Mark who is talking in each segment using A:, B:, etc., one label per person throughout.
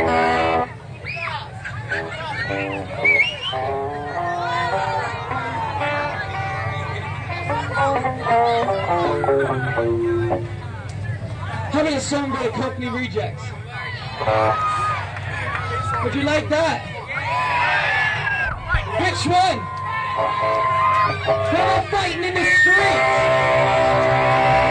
A: How about a song by the Cockney Rejects? Would you like that? Which one? They're all fighting in the streets.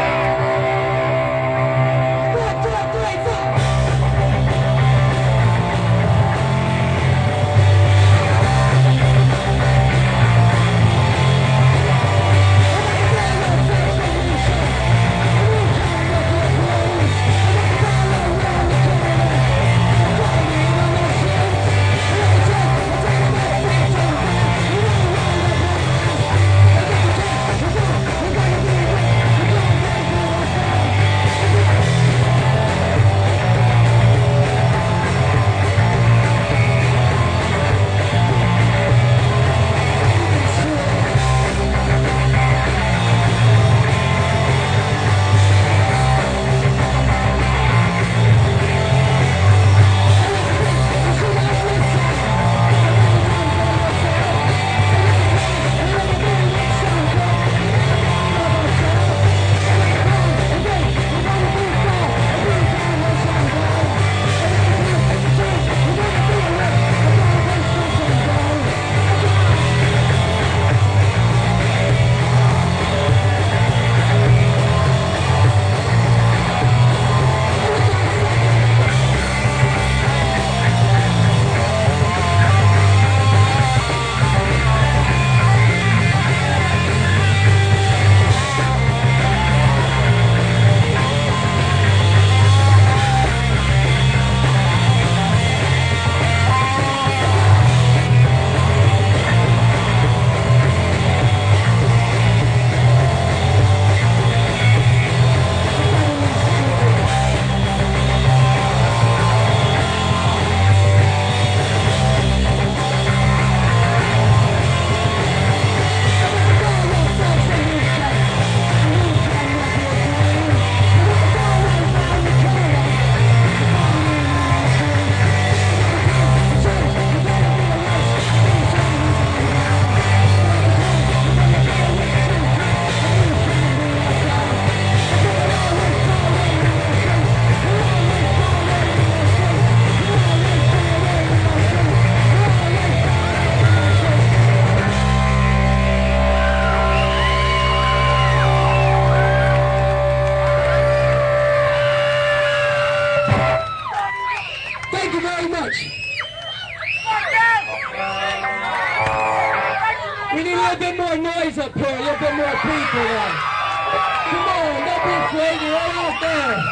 A: We need a little bit more noise up here, a little bit more people there. Come on, don't be afraid, you're all out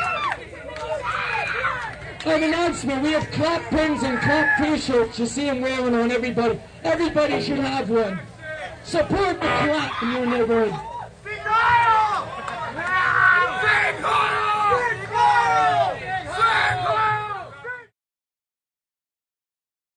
A: there. An announcement, we have clap pins and clap t-shirts. You see them wearing on everybody. Everybody should have one. Support the clap in your neighborhood.